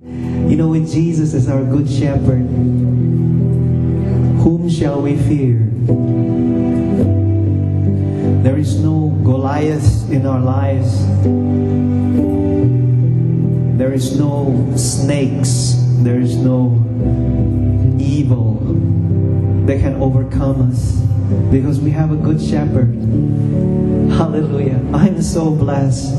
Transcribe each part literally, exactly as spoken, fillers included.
You know, with Jesus as our good shepherd, whom shall we fear? There is no Goliath in our lives. There is no snakes. There is no evil that can overcome us, because we have a good shepherd. Hallelujah. I'm so blessed.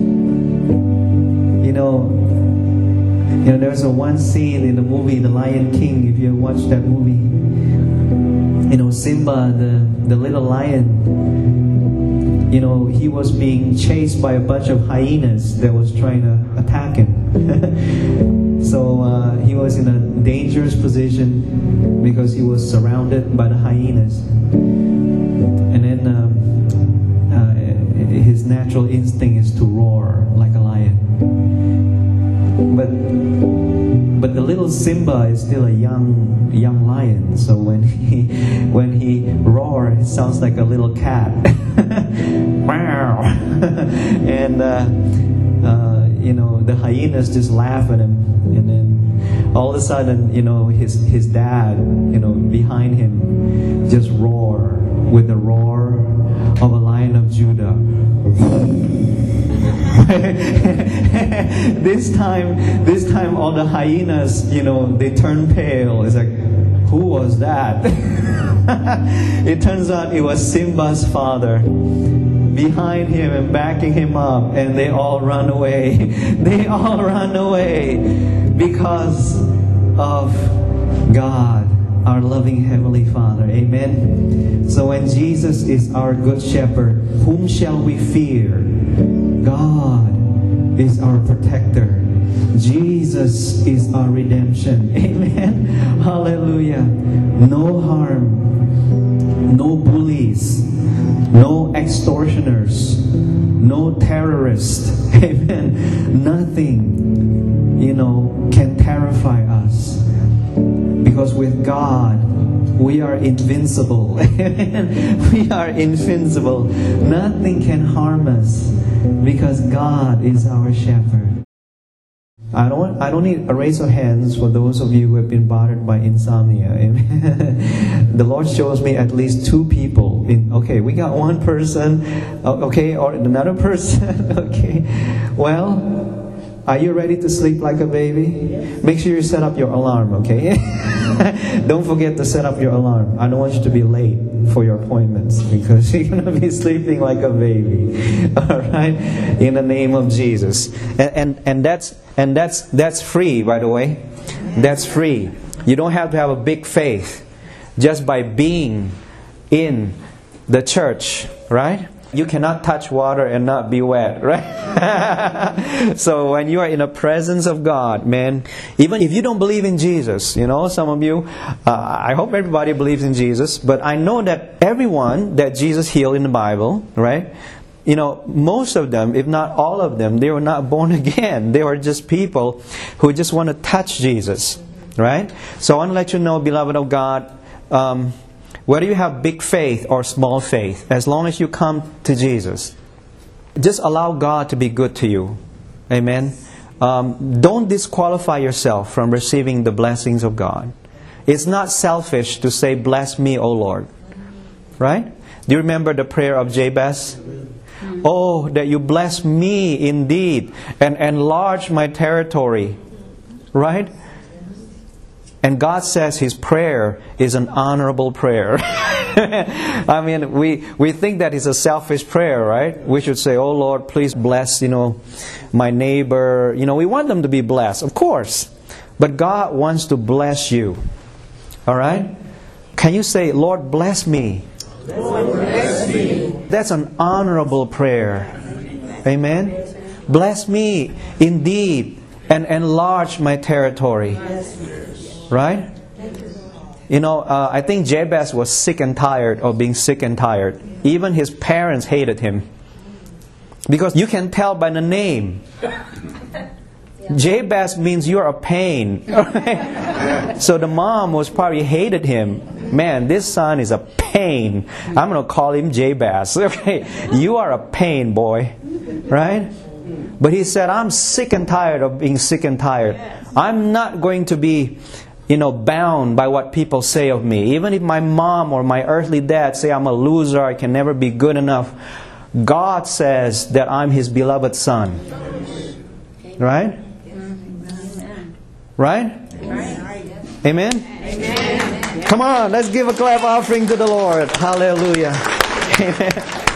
You know, you know, there's a one scene in the movie The Lion King, if you watch that movie. You know, Simba, the, the little lion, you know, he was being chased by a bunch of hyenas that was trying to attack him. So uh, he was in a dangerous position because he was surrounded by the hyenas. And then um, uh, his natural instinct is to roar like a lion. But but the little Simba is still a young young lion. So when he when he roars, it sounds like a little cat. Wow! And uh, uh, you know, the hyenas just laugh at him, and then all of a sudden, you know, his his dad, you know, behind him, just roar with the roar of a lion of Judah. this time, this time, all the hyenas, you know, they turn pale. It's like, who was that? It turns out it was Simba's father, behind him and backing him up, and they all run away. They all run away because of God, our loving Heavenly Father. Amen. So when Jesus is our good shepherd, whom shall we fear? God is our protector. Jesus is our redemption. Amen. Hallelujah. No harm, no bullies, no extortioners, no terrorists. Amen. Nothing, you know, can terrify us. Because with God, we are invincible. We are invincible. Nothing can harm us because God is our shepherd. I don't I don't need a raise of hands for those of you who have been bothered by insomnia. The Lord shows me at least two people. In, okay, we got one person. Okay, or another person. Okay. Well, are you ready to sleep like a baby? Make sure you set up your alarm, okay? Don't forget to set up your alarm. I don't want you to be late for your appointments because you're going to be sleeping like a baby. All right? In the name of Jesus. And, and, and that's and that's that's free, by the way. That's free. You don't have to have a big faith just by being in the church, right? You cannot touch water and not be wet, right? So when you are in the presence of God, man, even if you don't believe in Jesus, you know, some of you, uh, I hope everybody believes in Jesus, but I know that everyone that Jesus healed in the Bible, right? You know, most of them, if not all of them, they were not born again. They were just people who just want to touch Jesus, right? So I want to let you know, beloved of God, um, whether you have big faith or small faith, as long as you come to Jesus, just allow God to be good to you. Amen. Um, don't disqualify yourself from receiving the blessings of God. It's not selfish to say, "Bless me, O Lord." Right? Do you remember the prayer of Jabez? Oh, that you bless me indeed and enlarge my territory. Right? And God says His prayer is an honorable prayer. I mean, we, we think that it's a selfish prayer, right? We should say, "Oh Lord, please bless, you know, my neighbor." You know, we want them to be blessed, of course. But God wants to bless you. All right? Can you say, "Lord, bless me"? Lord, bless me. That's an honorable prayer. Amen? Bless me indeed and enlarge my territory. Right? You know, uh, I think Jabez was sick and tired of being sick and tired. Even his parents hated him. Because you can tell by the name. Jabez means you're a pain. So the mom was probably hated him. Man, this son is a pain. I'm going to call him Jabez. Okay, you are a pain, boy. Right? But he said, I'm sick and tired of being sick and tired. I'm not going to be, you know, bound by what people say of me. Even if my mom or my earthly dad say I'm a loser, I can never be good enough. God says that I'm His beloved son. Right? Right? Amen? Amen. Come on, let's give a clap offering to the Lord. Hallelujah. Amen.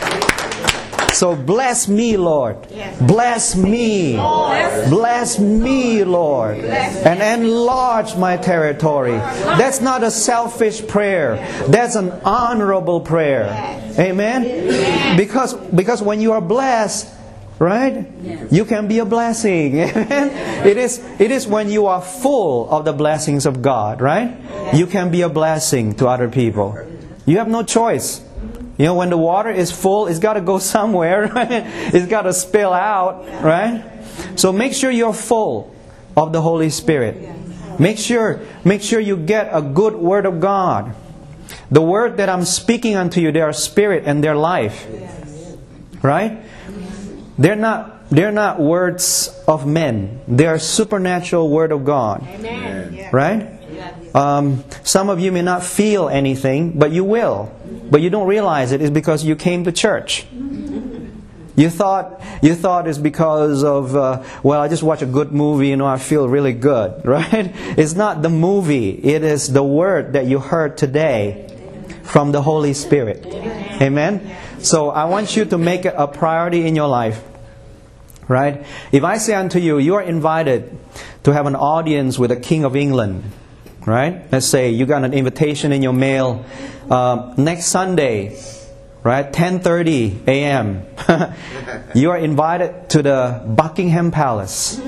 So bless me, Lord. Bless me. Bless me, Lord. And enlarge my territory. That's not a selfish prayer. That's an honorable prayer. Amen? Because, because when you are blessed, right? You can be a blessing. Amen? It is, it is when you are full of the blessings of God, right? You can be a blessing to other people. You have no choice. You know, when the water is full, it's got to go somewhere, right? It's got to spill out, right? So make sure you're full of the Holy Spirit. Make sure, make sure you get a good word of God. The word that I'm speaking unto you, they are spirit and their life. Right? They're not, they're not words of men. They are supernatural word of God. Amen. Right? Um, some of you may not feel anything, but you will. But you don't realize it is because you came to church. You thought you thought it's because of, uh, well, I just watch a good movie, you know, I feel really good, right? It's not the movie. It is the word that you heard today from the Holy Spirit. Amen? So I want you to make it a priority in your life. Right? If I say unto you, you are invited to have an audience with the King of England. Right? Let's say you got an invitation in your mail uh, next Sunday, right? ten thirty a.m. You are invited to the Buckingham Palace.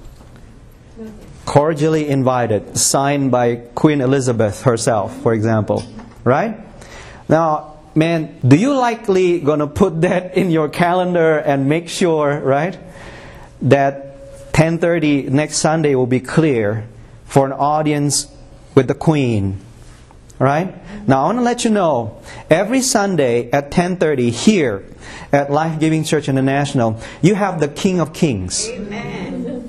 Cordially invited, signed by Queen Elizabeth herself, for example. Right? Now, man, do you likely gonna put that in your calendar and make sure, right, that ten thirty next Sunday will be clear for an audience with the Queen? Right? Now I want to let you know, every Sunday at ten thirty here at Life Giving Church International, you have the King of Kings. Amen.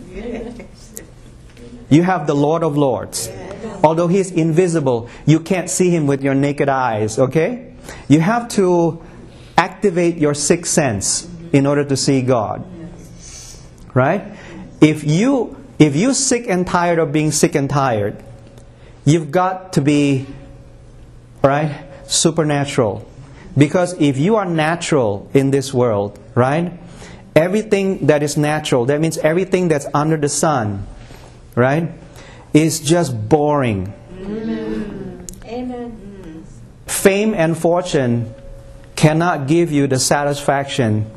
You have the Lord of Lords. Although He is invisible, you can't see Him with your naked eyes, okay? You have to activate your sixth sense in order to see God. Right? If you if you're sick and tired of being sick and tired, you've got to be, right, supernatural. Because if you are natural in this world, right, everything that is natural, that means everything that's under the sun, right, is just boring. Amen. Amen. Fame and fortune cannot give you the satisfaction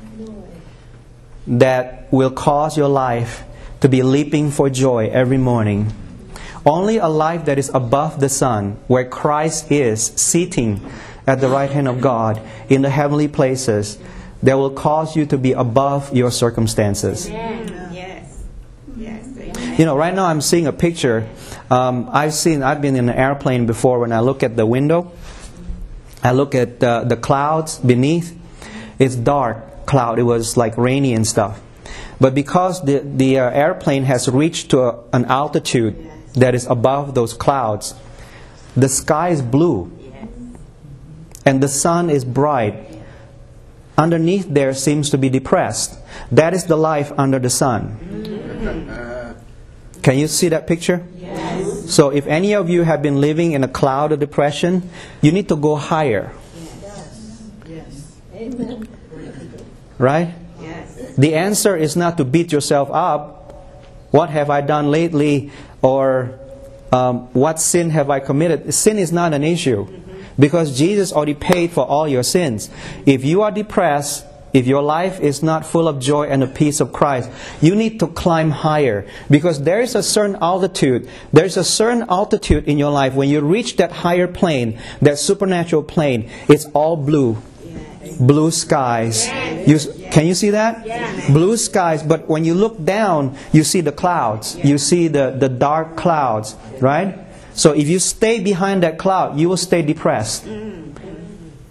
that will cause your life to be leaping for joy every morning. Only a life that is above the sun, where Christ is sitting at the right hand of God in the heavenly places, that will cause you to be above your circumstances. Amen. Yes. Yes. Amen. You know, right now I'm seeing a picture. Um, I've seen, I've been in an airplane before. When I look at the window, I look at uh, the clouds beneath. It's dark cloud. It was like rainy and stuff. But because the, the uh, airplane has reached to a, an altitude that is above those clouds, the sky is blue. And the sun is bright. Underneath there seems to be depressed. That is the life under the sun. Can you see that picture? Yes. So if any of you have been living in a cloud of depression, you need to go higher. Yes. Amen. Right? Yes. The answer is not to beat yourself up. What have I done lately? Or um, what sin have I committed? Sin is not an issue. Because Jesus already paid for all your sins. If you are depressed, if your life is not full of joy and the peace of Christ, you need to climb higher. Because there is a certain altitude. There is a certain altitude in your life. When you reach that higher plane, that supernatural plane, it's all blue. Blue skies. You, can you see that? Blue skies. But when you look down, you see the clouds. You see the, the dark clouds. Right? So if you stay behind that cloud, you will stay depressed.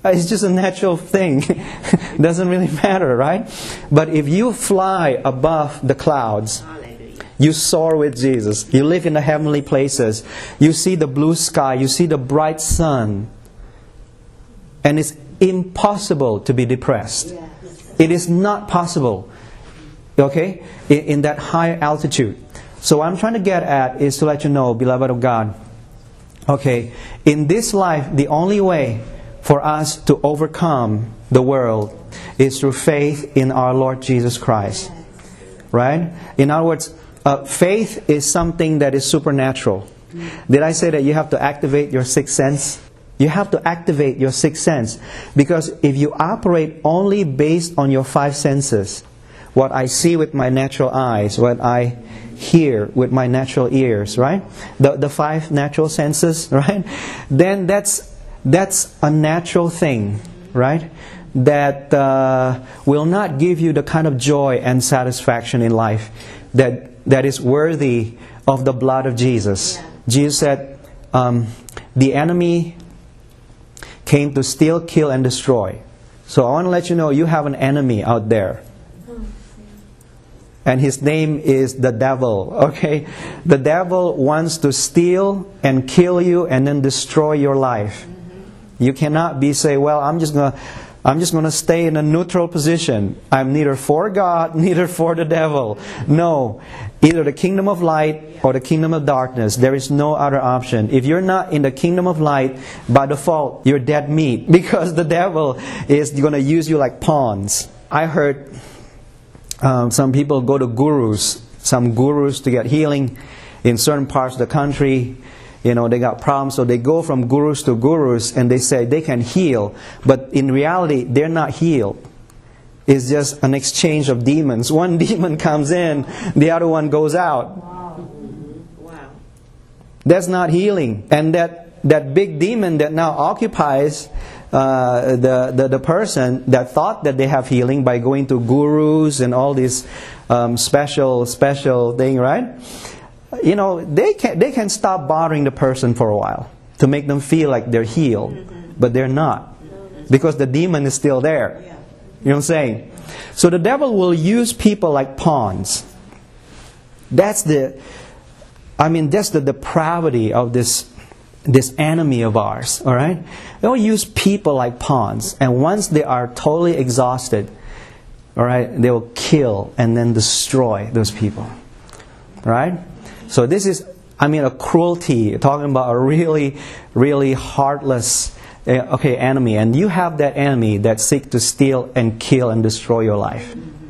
It's just a natural thing. Doesn't really matter, right? But if you fly above the clouds, Hallelujah. you soar with Jesus. You live in the heavenly places. You see the blue sky. You see the bright sun. And it's impossible to be depressed. Yes. It is not possible. Okay? In, in that high altitude. So what I'm trying to get at is to let you know, beloved of God, okay, in this life, the only way for us to overcome the world is through faith in our Lord Jesus Christ. Right? In other words, uh, faith is something that is supernatural. Did I say that you have to activate your sixth sense? You have to activate your sixth sense. Because if you operate only based on your five senses, what I see with my natural eyes, what I hear with my natural ears, right? The the five natural senses, right? Then that's that's a natural thing, right? That uh, will not give you the kind of joy and satisfaction in life that that is worthy of the blood of Jesus. Jesus said, um, the enemy came to steal, kill, and destroy. So I want to let you know, you have an enemy out there. And his name is the devil, okay? The devil wants to steal and kill you and then destroy your life. You cannot be say, well, I'm just gonna I'm just gonna stay in a neutral position. I'm neither for God, neither for the devil. No. Either the kingdom of light or the kingdom of darkness. There is no other option. If you're not in the kingdom of light, by default, you're dead meat. Because the devil is gonna use you like pawns. I heard Um, some people go to gurus, some gurus to get healing in certain parts of the country. You know, they got problems, so they go from gurus to gurus and they say they can heal. But in reality, they're not healed. It's just an exchange of demons. One demon comes in, the other one goes out. Wow. Wow. That's not healing. And that, that big demon that now occupies Uh, the, the the person that thought that they have healing by going to gurus and all these um, special special thing, right? You know, they can they can stop bothering the person for a while to make them feel like they're healed, but they're not, because the demon is still there. You know what I'm saying? So the devil will use people like pawns. That's the, I mean, that's the depravity of this. This enemy of ours, all right? They'll use people like pawns, and once they are totally exhausted, all right, they will kill and then destroy those people, all right? So this is, I mean, a cruelty, talking about a really, really heartless, uh, okay, enemy, and you have that enemy that seeks to steal and kill and destroy your life,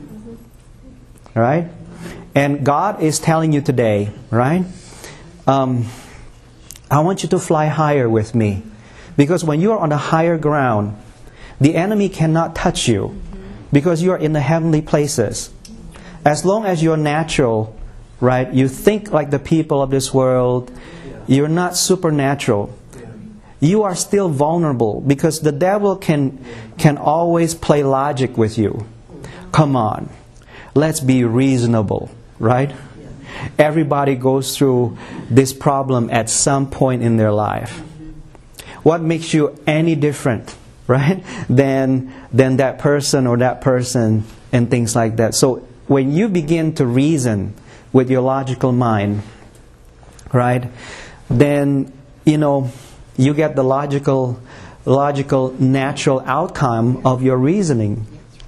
all right? And God is telling you today, right? Um, I want you to fly higher with me. Because when you are on the higher ground, the enemy cannot touch you. Because you are in the heavenly places. As long as you're natural, right, you think like the people of this world, you're not supernatural. You are still vulnerable. Because the devil can, can always play logic with you. Come on, let's be reasonable, right? Everybody goes through this problem at some point in their life. What makes you any different, right, than than that person or that person and things like that? So when you begin to reason with your logical mind, right, then you know you get the logical, logical, natural outcome of your reasoning.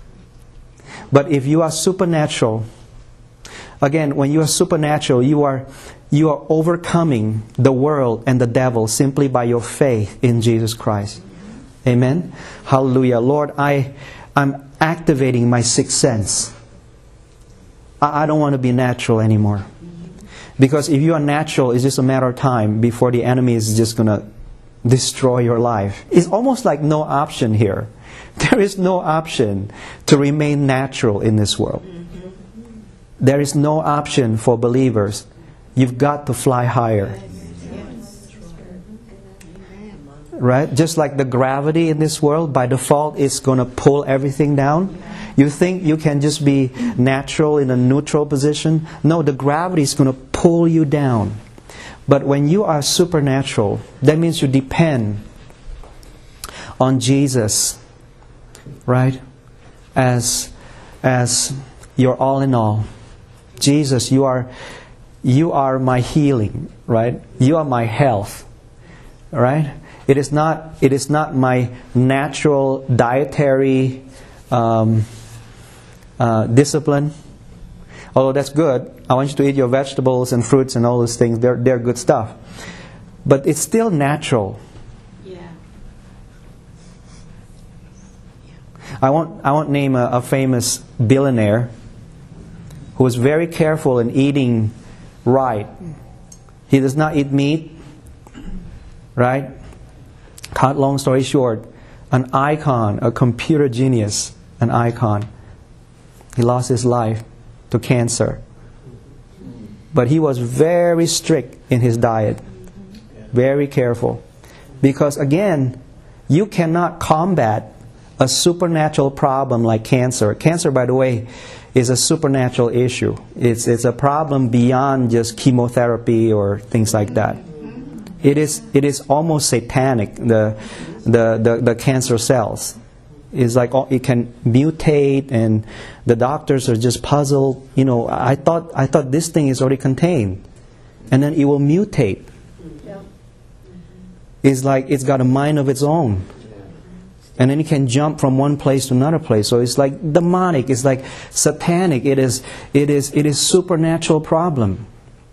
But if you are supernatural, again, when you are supernatural, you are you are overcoming the world and the devil simply by your faith in Jesus Christ. Amen. Hallelujah. Lord, I I'm activating my sixth sense. I, I don't want to be natural anymore. Because if you are natural, it's just a matter of time before the enemy is just going to destroy your life. It's almost like no option here. There is no option to remain natural in this world. There is no option for believers. You've got to fly higher. Right? Just like the gravity in this world, by default, it's going to pull everything down. You think you can just be natural in a neutral position? No, the gravity is going to pull you down. But when you are supernatural, that means you depend on Jesus, right? As as your all in all. Jesus, you are you are my healing, right? You are my health, right? It is not it is not my natural dietary um, uh, discipline. Although that's good. I want you to eat your vegetables and fruits and all those things. They're they're good stuff. But it's still natural. Yeah. I won't I won't name a, a famous billionaire who was very careful in eating right. He does not eat meat, right? Cut long story short, an icon, a computer genius, an icon. He lost his life to cancer. But he was very strict in his diet. Very careful. Because again, you cannot combat a supernatural problem like cancer. Cancer, by the way, is a supernatural issue. It's it's a problem beyond just chemotherapy or things like that. It is it is almost satanic. The the the, the cancer cells. It's like it can mutate, and the doctors are just puzzled. You know, I thought I thought this thing is already contained, and then it will mutate. It's like it's got a mind of its own. And then it can jump from one place to another place. So it's like demonic, it's like satanic, it is it is it is supernatural problem.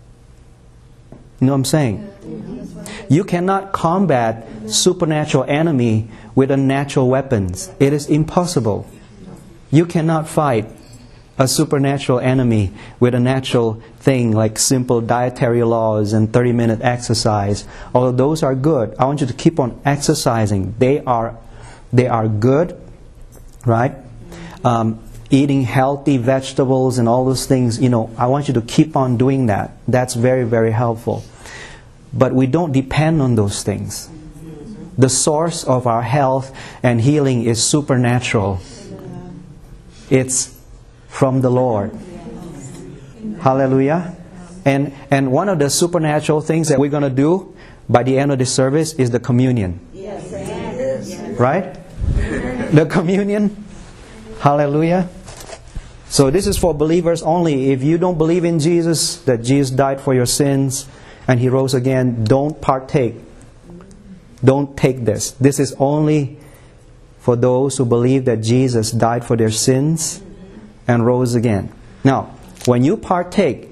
You know what I'm saying? You cannot combat supernatural enemy with a natural weapons. It is impossible. You cannot fight a supernatural enemy with a natural thing like simple dietary laws and thirty minute exercise. Although those are good, I want you to keep on exercising. They are They are good, right? Um, eating healthy vegetables and all those things, you know, I want you to keep on doing that. That's very, very helpful. But we don't depend on those things. The source of our health and healing is supernatural. It's from the Lord. Hallelujah. And, and one of the supernatural things that we're going to do by the end of the service is the communion. Right? The communion. Hallelujah. So this is for believers only. If you don't believe in Jesus, that Jesus died for your sins and He rose again, don't partake. Don't take this. This is only for those who believe that Jesus died for their sins and rose again. Now, when you partake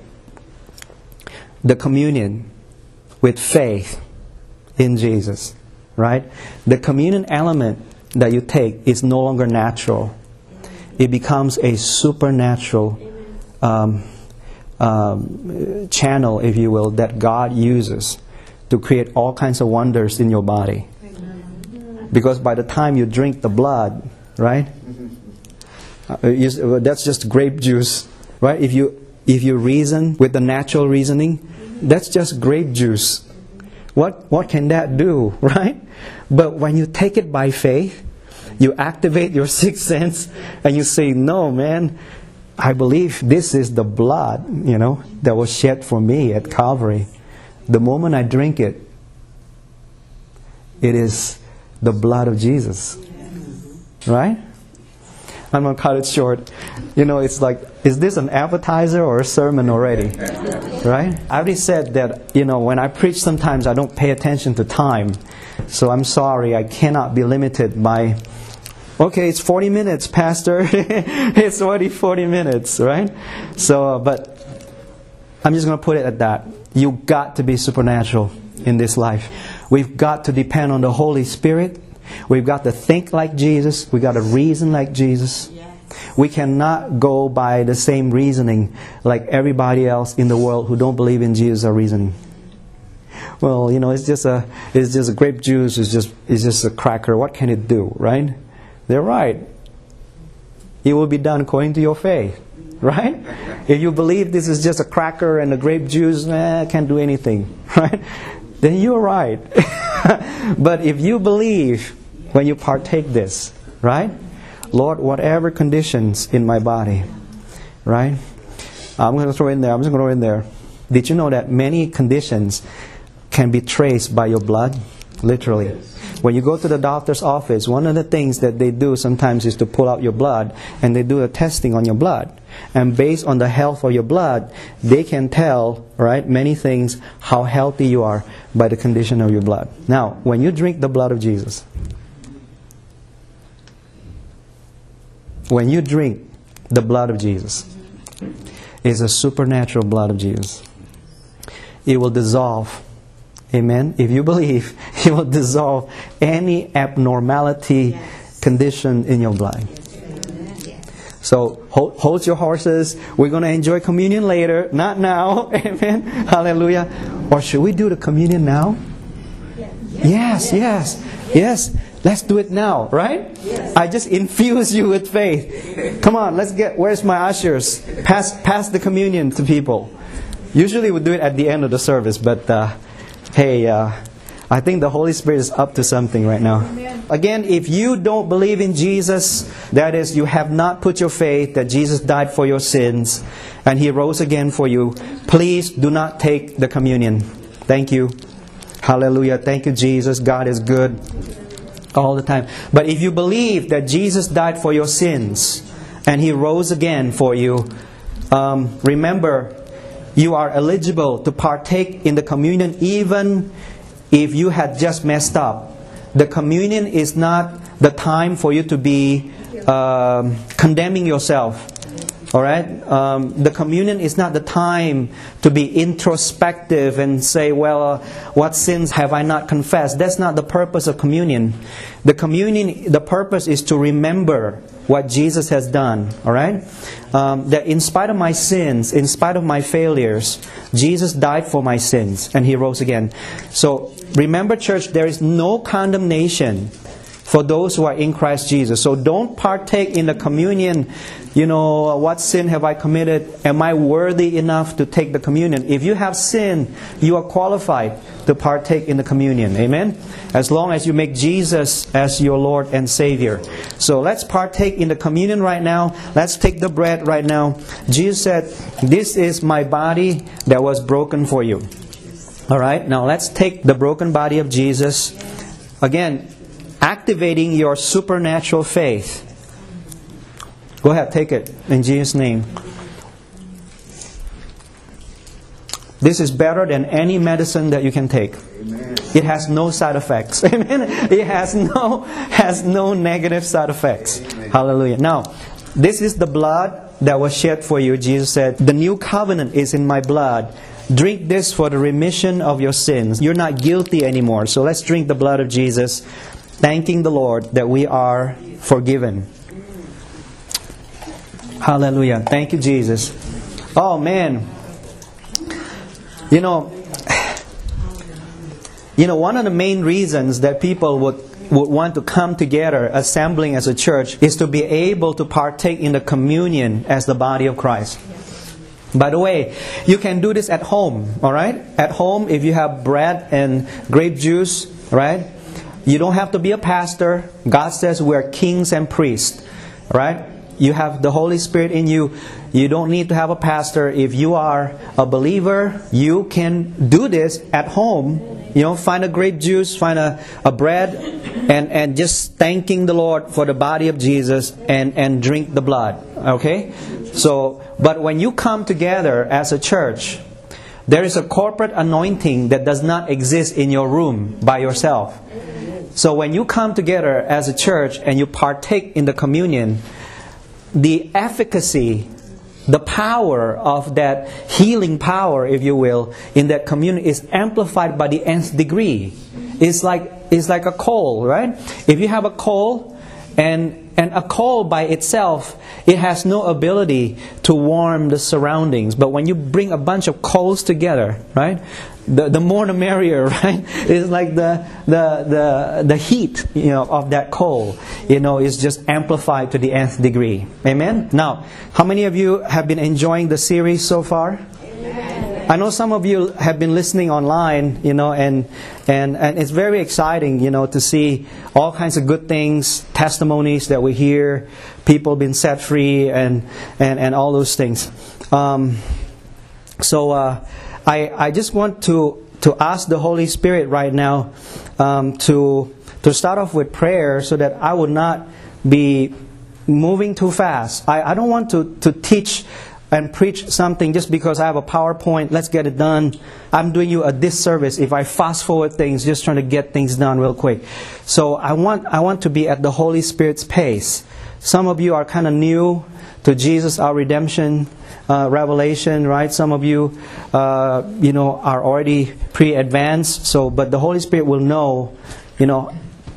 the communion with faith in Jesus, right? The communion element that you take is no longer natural. It becomes a supernatural um, um, channel, if you will, that God uses to create all kinds of wonders in your body. Because by the time you drink the blood, right? Uh, you, that's just grape juice, right? If you if you reason with the natural reasoning, that's just grape juice. What what can that do, right? But when you take it by faith, you activate your sixth sense and you say, no, man, I believe this is the blood, you know, that was shed for me at Calvary. The moment I drink it, it is the blood of Jesus. Right? I'm going to cut it short. You know, it's like, is this an appetizer or a sermon already? Right? I already said that, you know, when I preach sometimes I don't pay attention to time. So I'm sorry, I cannot be limited by, okay, it's forty minutes, Pastor. It's already forty minutes, right? So, uh, but I'm just going to put it at that. You got to be supernatural in this life. We've got to depend on the Holy Spirit. We've got to think like Jesus. We've got to reason like Jesus. We cannot go by the same reasoning like everybody else in the world who don't believe in Jesus are reasoning. Well, you know, it's just a it's just a grape juice. It's just it's just a cracker. What can it do, right? They're right. It will be done according to your faith, right? If you believe this is just a cracker and a grape juice, eh, can't do anything, right? Then you're right. But if you believe when you partake this, right? Lord, whatever conditions in my body, right? I'm going to throw in there. I'm just going to throw in there. Did you know that many conditions can be traced by your blood? literally. When you go to the doctor's office, one of the things that they do sometimes is to pull out your blood, and they do a testing on your blood. And based on the health of your blood, they can tell, right, many things, how healthy you are by the condition of your blood. Now, when you drink the blood of Jesus, when you drink the blood of Jesus, it's a supernatural blood of Jesus. It will dissolve, amen, if you believe, it will dissolve any abnormality condition in your blood. So hold, hold your horses. We're going to enjoy communion later, not now. Amen. Hallelujah. Or should we do the communion now? Yes, yes, yes. Let's do it now, right? I just infuse you with faith. Come on, let's get, where's my ushers? Pass, pass the communion to people. Usually we do it at the end of the service, but uh, hey, uh, I think the Holy Spirit is up to something right now. Again, if you don't believe in Jesus, that is, you have not put your faith that Jesus died for your sins and He rose again for you, please do not take the communion. Thank you. Hallelujah. Thank you, Jesus. God is good all the time. But if you believe that Jesus died for your sins and He rose again for you, um, remember, you are eligible to partake in the communion even if you had just messed up. The communion is not the time for you to be um, condemning yourself. Alright? Um, the communion is not the time to be introspective and say, well, uh, what sins have I not confessed? That's not the purpose of communion. The communion, the purpose is to remember what Jesus has done. Alright? Um, that in spite of my sins, in spite of my failures, Jesus died for my sins and He rose again. So remember, church, there is no condemnation for those who are in Christ Jesus. So don't partake in the communion. You know, what sin have I committed? Am I worthy enough to take the communion? If you have sin, you are qualified to partake in the communion. Amen? As long as you make Jesus as your Lord and Savior. So let's partake in the communion right now. Let's take the bread right now. Jesus said, this is my body that was broken for you. Alright, now let's take the broken body of Jesus. Again, activating your supernatural faith. Go ahead, take it in Jesus' name. This is better than any medicine that you can take. Amen. It has no side effects. Amen. It has no has no negative side effects. Amen. Hallelujah. Now, this is the blood that was shed for you. Jesus said, the new covenant is in my blood. Drink this for the remission of your sins. You're not guilty anymore. So let's drink the blood of Jesus, thanking the Lord that we are forgiven. Hallelujah. Thank you, Jesus. Oh, man. You know, you know, one of the main reasons that people would, would want to come together, assembling as a church, is to be able to partake in the communion as the body of Christ. By the way, you can do this at home, alright? At home, if you have bread and grape juice, right? You don't have to be a pastor. God says we're kings and priests, right? You have the Holy Spirit in you. You don't need to have a pastor. If you are a believer, you can do this at home. You know, find a grape juice, find a, a bread, and, and just thanking the Lord for the body of Jesus and, and drink the blood. Okay? So, but when you come together as a church, there is a corporate anointing that does not exist in your room by yourself. So when you come together as a church and you partake in the communion, the efficacy, the power of that healing power, if you will, in that communion is amplified by the nth degree. It's like it's like a coal, right? If you have a coal, and and a coal by itself, it has no ability to warm the surroundings. But when you bring a bunch of coals together, right? The the more the merrier, right? It's like the the the the heat, you know, of that coal, you know, is just amplified to the nth degree. Amen. Now, how many of you have been enjoying the series so far? Amen. I know some of you have been listening online, you know, and and and it's very exciting, you know, to see all kinds of good things, testimonies that we hear, people being set free, and and and all those things. Um, so. Uh, I, I just want to to ask the Holy Spirit right now um, to to start off with prayer so that I would not be moving too fast. I, I don't want to, to teach and preach something just because I have a PowerPoint, let's get it done. I'm doing you a disservice if I fast forward things, just trying to get things done real quick. So I want I want to be at the Holy Spirit's pace. Some of you are kind of new to Jesus, our redemption uh, revelation, right? Some of you, uh, you know, are already pre-advanced. So, but the Holy Spirit will know, you know,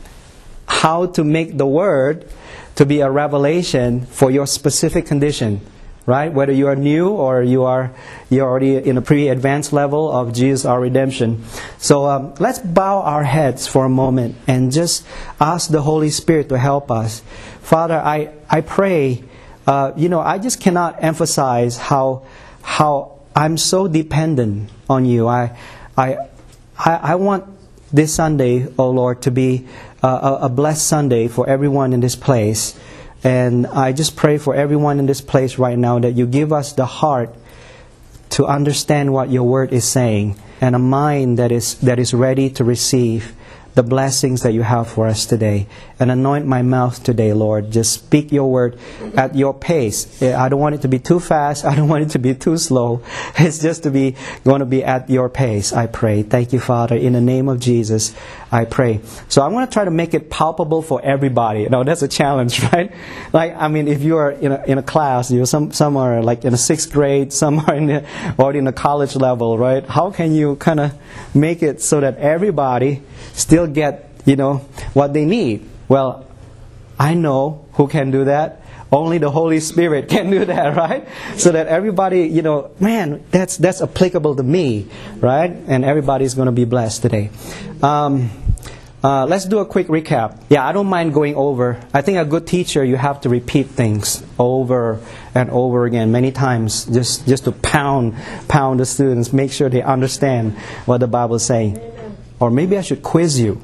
how to make the Word to be a revelation for your specific condition. Right? Whether you are new or you are you're already in a pretty advanced level of Jesus, our redemption. So um, let's bow our heads for a moment and just ask the Holy Spirit to help us. Father, I I pray. Uh, you know, I just cannot emphasize how how I'm so dependent on you. I I I, I want this Sunday, oh Lord, to be uh, a, a blessed Sunday for everyone in this place. And I just pray for everyone in this place right now that you give us the heart to understand what your word is saying and a mind that is that is ready to receive the blessings that you have for us today. And anoint my mouth today, Lord. Just speak your word at your pace. I don't want it to be too fast. I don't want it to be too slow. It's just to be going to be at your pace, I pray. Thank you, Father. In the name of Jesus, I pray. So I'm going to try to make it palpable for everybody. You know, that's a challenge, right? Like, I mean, if you are in a, in a class, you know, some, some are like in a sixth grade, some are in the, or in a college level, right? How can you kind of make it so that everybody still get, you know, what they need? Well, I know who can do that. Only the Holy Spirit can do that, right? So that everybody, you know, man, that's that's applicable to me, right? And everybody's going to be blessed today. Um, uh, let's do a quick recap. Yeah, I don't mind going over. I think a good teacher, you have to repeat things over and over again, many times, just just to pound pound the students, make sure they understand what the Bible is saying. Or maybe I should quiz you.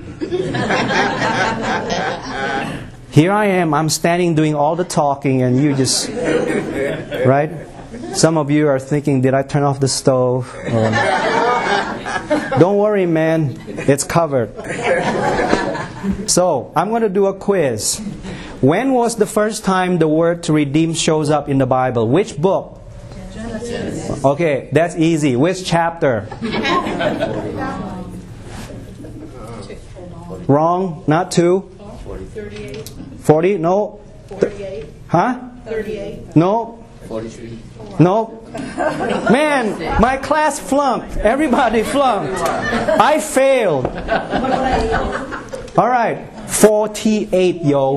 Here I am, I'm standing doing all the talking and you just, right? Some of you are thinking, did I turn off the stove? Or, don't worry, man, it's covered. So, I'm going to do a quiz. When was the first time the word to redeem shows up in the Bible? Which book? Genesis. Okay, that's easy. Which chapter? Wrong, not two. thirty-eight. forty? No. forty-eight. Huh? thirty-eight. No. forty-three. No. Man, my class flunked. Everybody flunked. I failed. All right. forty-eight, yo.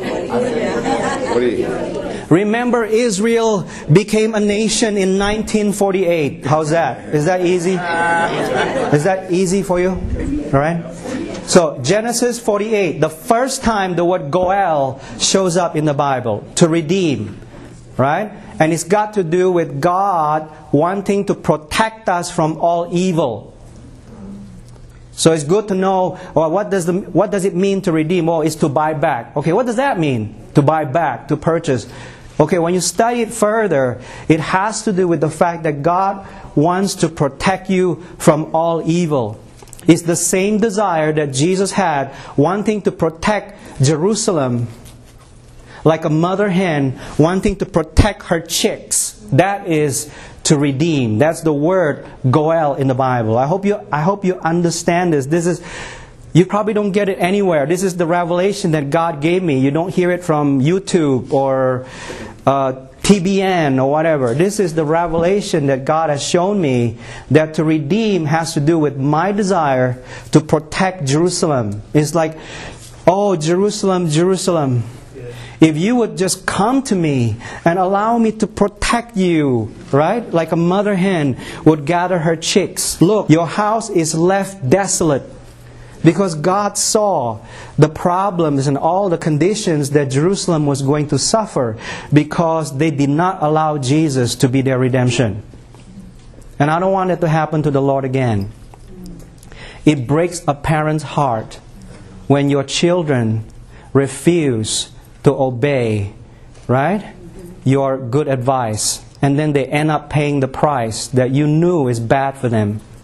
Remember, Israel became a nation in nineteen forty-eight. How's that? Is that easy? Is that easy for you? All right. So, Genesis forty-eight, the first time the word Goel shows up in the Bible, to redeem, right? And it's got to do with God wanting to protect us from all evil. So it's good to know, well, what does the what does it mean to redeem? Oh, it's to buy back. Okay, what does that mean? To buy back, to purchase. Okay, when you study it further, it has to do with the fact that God wants to protect you from all evil. It's the same desire that Jesus had, wanting to protect Jerusalem like a mother hen wanting to protect her chicks. That is to redeem. That's the word Goel in the Bible. I hope you I hope you understand this. This is you probably don't get it anywhere. This is the revelation that God gave me. You don't hear it from YouTube or uh, T B N or whatever. This is the revelation that God has shown me, that to redeem has to do with my desire to protect Jerusalem. It's like, oh, Jerusalem, Jerusalem, if you would just come to me and allow me to protect you, right? Like a mother hen would gather her chicks. Look, your house is left desolate. Because God saw the problems and all the conditions that Jerusalem was going to suffer because they did not allow Jesus to be their redemption. And I don't want it to happen to the Lord again. It breaks a parent's heart when your children refuse to obey, right, your good advice. And then they end up paying the price that you knew is bad for them.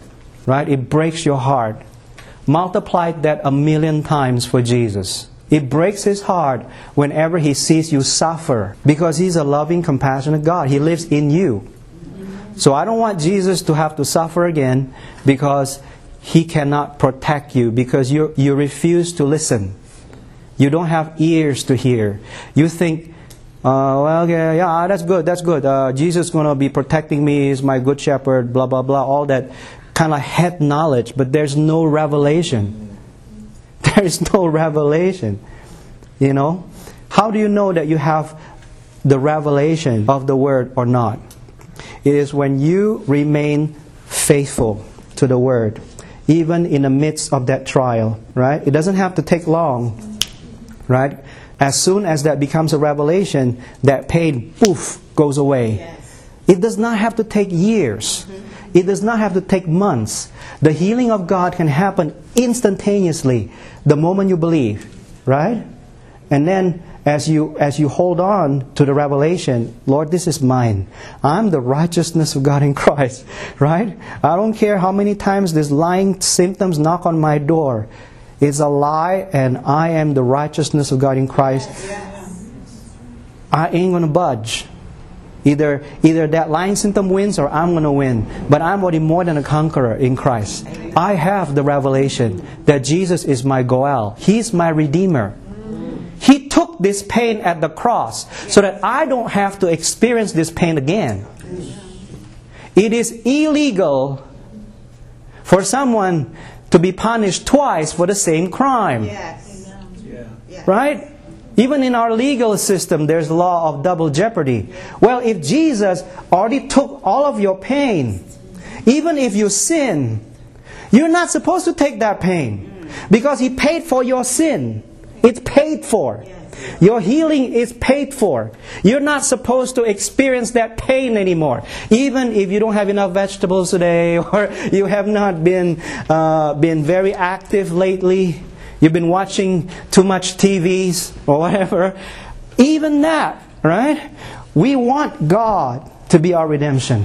right? It breaks your heart. Multiply that a million times for Jesus. It breaks His heart whenever He sees you suffer, because He's a loving, compassionate God. He lives in you. So I don't want Jesus to have to suffer again because He cannot protect you, because you you refuse to listen. You don't have ears to hear. You think, uh, well, yeah, yeah, that's good, that's good. Uh, Jesus is going to be protecting me. He's my good shepherd, blah, blah, blah. All that kind of head knowledge, but there's no revelation. There's no revelation. You know? How do you know that you have the revelation of the Word or not? It is when you remain faithful to the Word, even in the midst of that trial, right? It doesn't have to take long. Right? As soon as that becomes a revelation, that pain, poof, goes away. Yes. It does not have to take years. Mm-hmm. It does not have to take months. The healing of God can happen instantaneously the moment you believe. Right? And then as you as you hold on to the revelation, Lord, this is mine. I'm the righteousness of God in Christ. Right? I don't care how many times these lying symptoms knock on my door. It's a lie, and I am the righteousness of God in Christ. I ain't going to budge. Either either that lying symptom wins or I'm going to win. But I'm already more than a conqueror in Christ. I have the revelation that Jesus is my Goel. He's my Redeemer. He took this pain at the cross so that I don't have to experience this pain again. It is illegal for someone to be punished twice for the same crime. Yes. Yeah. Right? Even in our legal system, there's law of double jeopardy. Well, if Jesus already took all of your pain, even if you sin, you're not supposed to take that pain, because He paid for your sin. It's paid for. Your healing is paid for. You're not supposed to experience that pain anymore. Even if you don't have enough vegetables today, or you have not been uh, been very active lately, you've been watching too much T Vs or whatever. Even that, right? We want God to be our redemption.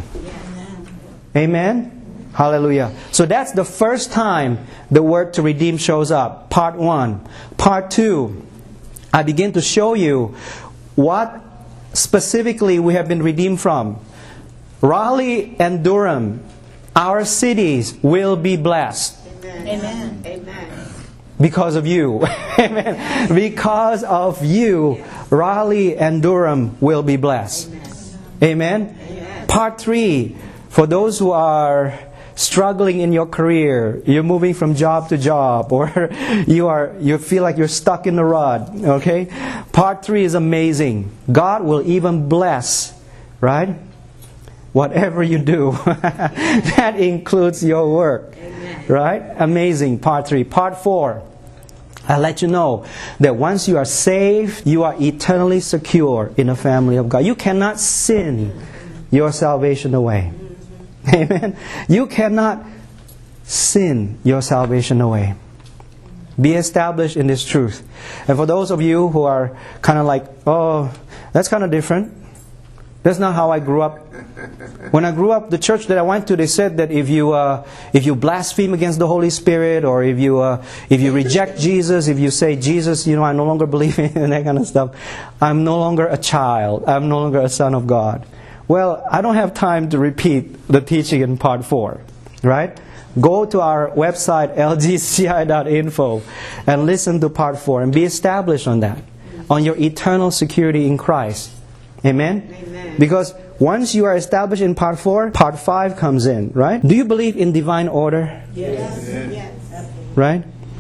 Amen? Hallelujah. So that's the first time the word to redeem shows up. Part one. Part two. I begin to show you what specifically we have been redeemed from. Raleigh and Durham, our cities will be blessed. Amen. Amen. Because of you. Amen. Because of you, Raleigh and Durham will be blessed. Amen. Amen. Part three. For those who are struggling in your career, you're moving from job to job, or you are you feel like you're stuck in the rut, okay? Part three is amazing. God will even bless, right? Whatever you do. That includes your work. Amen. Right? Amazing. Part three. Part four. I'll let you know that once you are saved, you are eternally secure in the family of God. You cannot sin your salvation away. Amen. You cannot sin your salvation away. Be established in this truth. And for those of you who are kind of like, oh, that's kind of different. That's not how I grew up. When I grew up, the church that I went to, they said that if you uh, if you blaspheme against the Holy Spirit, or if you uh, if you reject Jesus, if you say, Jesus, you know, I no longer believe in that kind of stuff, I'm no longer a child. I'm no longer a son of God. Well, I don't have time to repeat the teaching in part four, right? Go to our website, L G C I dot info, and listen to part four, and be established on that, on your eternal security in Christ. Amen? Amen. Because once you are established in part four, part five comes in, right? Do you believe in divine order? Yes. Yes. Right?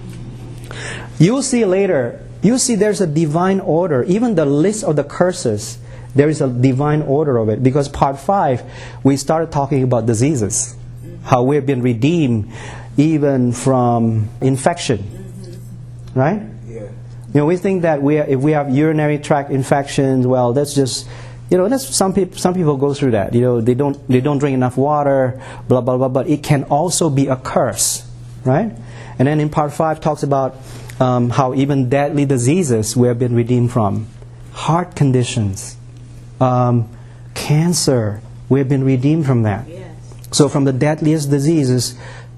You'll see later, you'll see there's a divine order. Even the list of the curses, there is a divine order of it. Because part five, we started talking about diseases. How we've been redeemed even from infection. Right? Yeah. You know, we think that we are, if we have urinary tract infections, well, that's just, you know, that's some people. Some people go through that. You know, they don't they don't drink enough water, blah blah blah. But it can also be a curse, right? And then in part five talks about um, how even deadly diseases we have been redeemed from, heart conditions, um, cancer. We have been redeemed from that. Yes. So from the deadliest diseases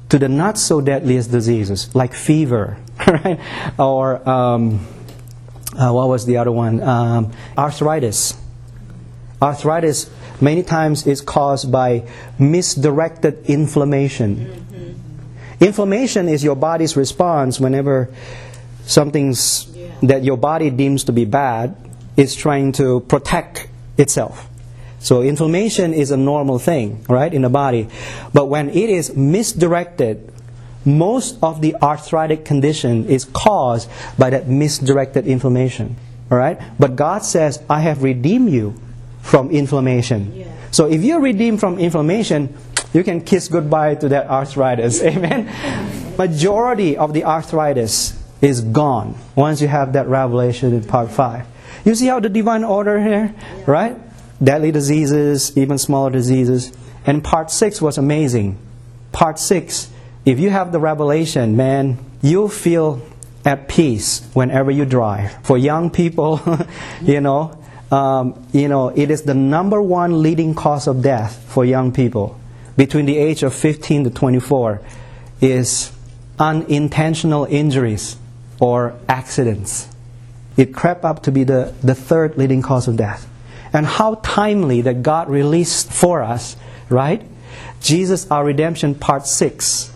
to the not so deadliest diseases like fever, right? Or um, uh, what was the other one? Um, arthritis. Arthritis many times is caused by misdirected inflammation. Mm-hmm. Inflammation is your body's response whenever something's yeah. that your body deems to be bad is trying to protect itself. So inflammation is a normal thing, right, in the body. But when it is misdirected, most of the arthritic condition is caused by that misdirected inflammation. All right? But God says, I have redeemed you from inflammation. Yeah. So if you're redeemed from inflammation, you can kiss goodbye to that arthritis. Amen? Majority of the arthritis is gone once you have that revelation in part five. You see how the divine order here, yeah. right? Deadly diseases, even smaller diseases. And part six was amazing. Part six, if you have the revelation, man, you'll feel at peace whenever you drive. For young people, you know, um, you know, it is the number one leading cause of death for young people between the age of fifteen to twenty-four is unintentional injuries or accidents. It crept up to be the, the third leading cause of death. And how timely that God released for us, right? Jesus, our redemption, part six.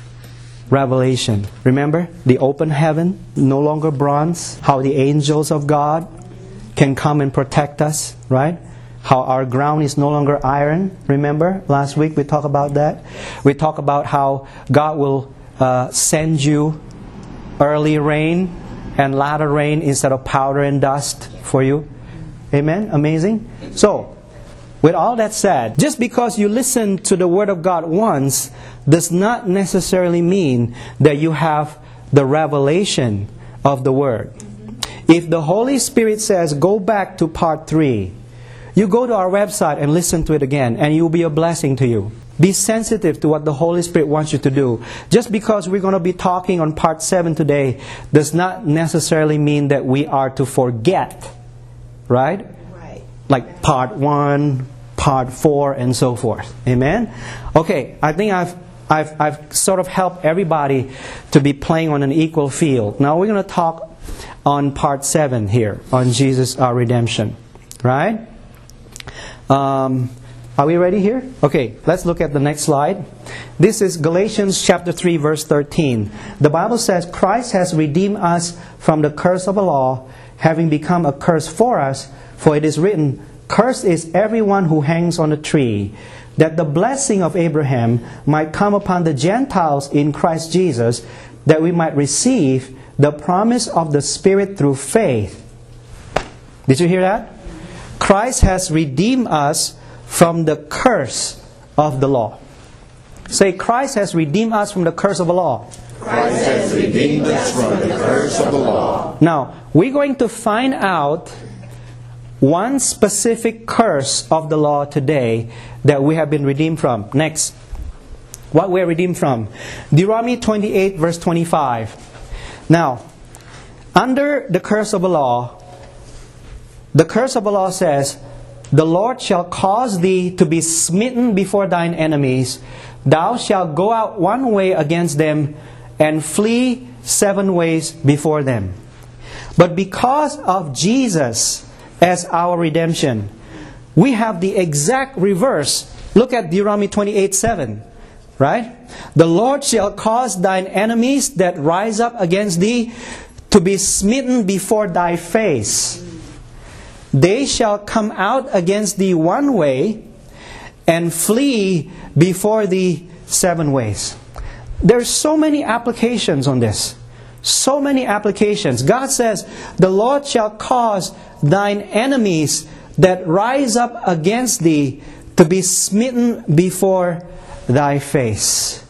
Revelation. Remember? The open heaven, no longer bronze. How the angels of God can come and protect us, right? How our ground is no longer iron. Remember? Last week we talked about that. We talked about how God will uh, send you early rain and latter rain instead of powder and dust for you. Amen? Amazing? So, with all that said, just because you listen to the Word of God once does not necessarily mean that you have the revelation of the Word. If the Holy Spirit says, go back to part three, you go to our website and listen to it again, and it will be a blessing to you. Be sensitive to what the Holy Spirit wants you to do. Just because we're going to be talking on part seven today does not necessarily mean that we are to forget. Right? Right. Like part one, part four, and so forth. Amen? Okay, I think I've I've I've sort of helped everybody to be playing on an equal field. Now we're going to talk on part seven here, on Jesus, our redemption. Right? Um, are we ready here? Okay, let's look at the next slide. This is Galatians chapter three, verse thirteen. The Bible says, Christ has redeemed us from the curse of the law, having become a curse for us, for it is written, cursed is everyone who hangs on a tree, that the blessing of Abraham might come upon the Gentiles in Christ Jesus, that we might receive the promise of the Spirit through faith. Did you hear that? Christ has redeemed us from the curse of the law. Say, Christ has redeemed us from the curse of the law. Christ has redeemed us from the curse of the law. Now, we're going to find out one specific curse of the law today that we have been redeemed from. Next. What we're redeemed from. Deuteronomy twenty-eight, verse twenty-five. Now, under the curse of the law, the curse of the law says, the Lord shall cause thee to be smitten before thine enemies. Thou shalt go out one way against them, and flee seven ways before them. But because of Jesus as our redemption, we have the exact reverse. Look at Deuteronomy twenty-eight, seven. Right? The Lord shall cause thine enemies that rise up against thee to be smitten before thy face. They shall come out against thee one way, and flee before thee seven ways. There's so many applications on this. So many applications. God says, the Lord shall cause thine enemies that rise up against thee to be smitten before thy face.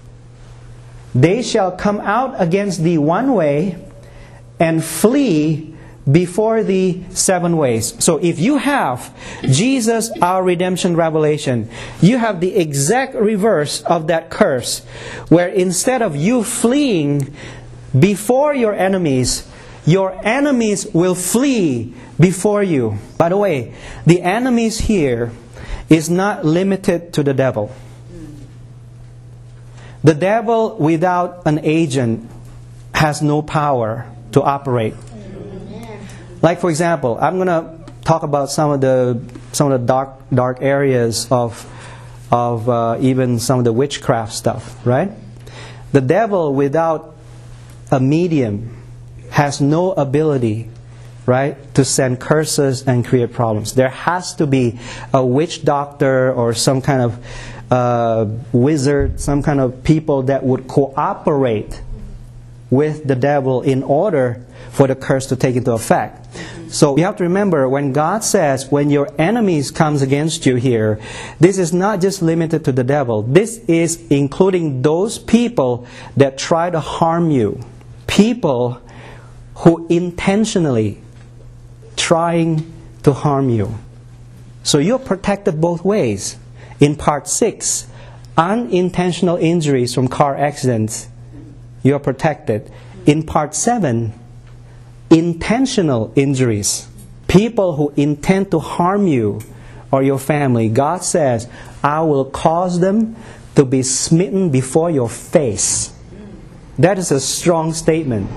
They shall come out against thee one way, and flee before thee seven ways. So if you have Jesus, our redemption revelation, you have the exact reverse of that curse, where instead of you fleeing before your enemies, your enemies will flee before you. By the way, the enemies here is not limited to the devil. The devil without an agent has no power to operate. Like for example, I'm going to talk about some of the some of the dark dark areas of of uh, even some of the witchcraft stuff, right? The devil without a medium has no ability, right, to send curses and create problems. There has to be a witch doctor or some kind of uh, wizard, some kind of people that would cooperate with the devil in order for the curse to take into effect. So you have to remember, when God says, when your enemies comes against you here, this is not just limited to the devil. This is including those people that try to harm you. People who intentionally trying to harm you. So you're protected both ways. In part six, unintentional injuries from car accidents, you're protected. In part seven, intentional injuries, people who intend to harm you or your family, God says, I will cause them to be smitten before your face. That is a strong statement.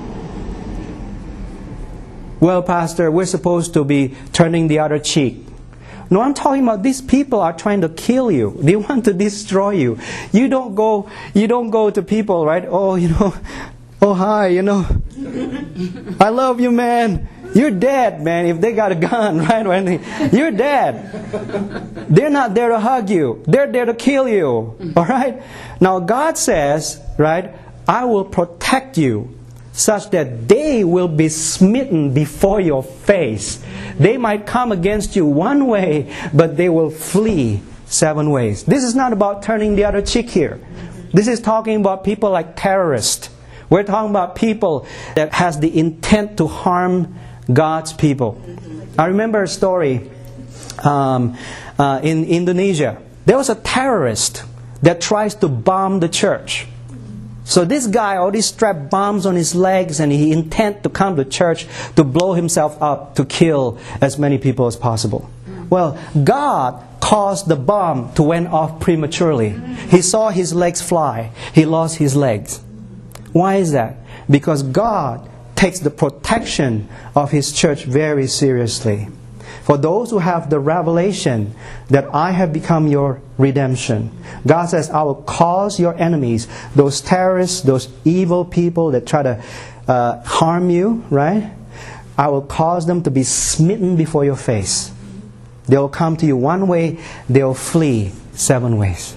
Well, Pastor, we're supposed to be turning the other cheek. No, I'm talking about these people are trying to kill you. They want to destroy you. You don't go, you don't go to people, right? Oh, you know, oh hi, you know, I love you, man. You're dead, man. If they got a gun, right? Or anything, you're dead. They're not there to hug you. They're there to kill you. All right? Now God says, right, I will protect you such that they will be smitten before your face. They might come against you one way, but they will flee seven ways. This is not about turning the other cheek here. This is talking about people like terrorists. We're talking about people that has the intent to harm God's people. I remember a story um, uh, in Indonesia. There was a terrorist that tries to bomb the church. So this guy already strapped bombs on his legs and he intent to come to church to blow himself up, to kill as many people as possible. Well, God caused the bomb to went off prematurely. He saw his legs fly. He lost his legs. Why is that? Because God takes the protection of His church very seriously. For those who have the revelation that I have become your redemption, God says, I will cause your enemies, those terrorists, those evil people that try to uh, harm you, right? I will cause them to be smitten before your face. They will come to you one way, they will flee seven ways.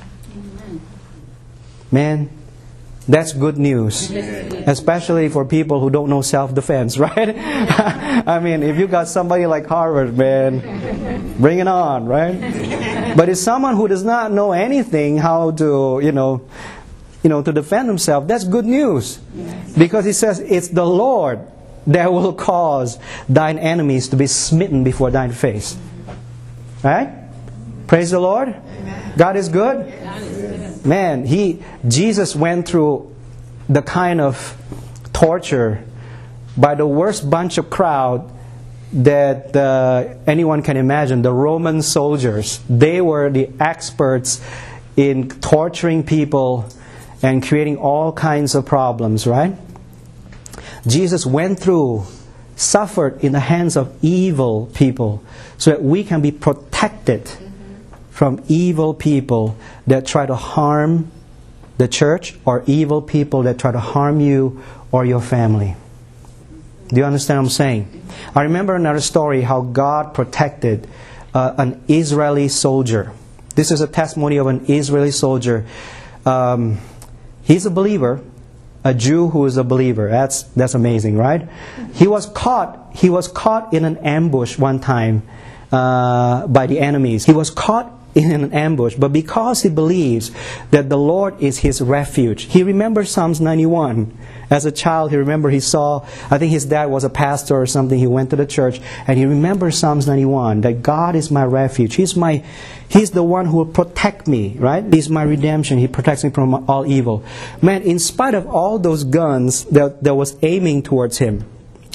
Man, that's good news. Especially for people who don't know self-defense, right? I mean, if you got somebody like Harvard, man, bring it on, right? But if someone who does not know anything how to, you know, you know, to defend himself, that's good news. Because He says, it's the Lord that will cause thine enemies to be smitten before thine face. Right? Praise the Lord. God is good. Man, he Jesus went through the kind of torture by the worst bunch of crowd that uh, anyone can imagine. The Roman soldiers, they were the experts in torturing people and creating all kinds of problems, right? Jesus went through, suffered in the hands of evil people so that we can be protected from evil people that try to harm the church, or evil people that try to harm you or your family. Do you understand what I'm saying? I remember another story how God protected uh, an Israeli soldier. This is a testimony of an Israeli soldier. Um, he's a believer, a Jew who is a believer. That's that's amazing, right? He was caught. He was caught in an ambush one time uh, by the enemies. He was caught in an ambush, but because he believes that the Lord is his refuge, he remembers Psalms ninety-one. As a child, he remembered he saw, I think his dad was a pastor or something, he went to the church, and he remembers Psalms ninety-one, that God is my refuge. He's my, He's the one who will protect me, right? He's my redemption. He protects me from all evil. Man, in spite of all those guns that, that was aiming towards him,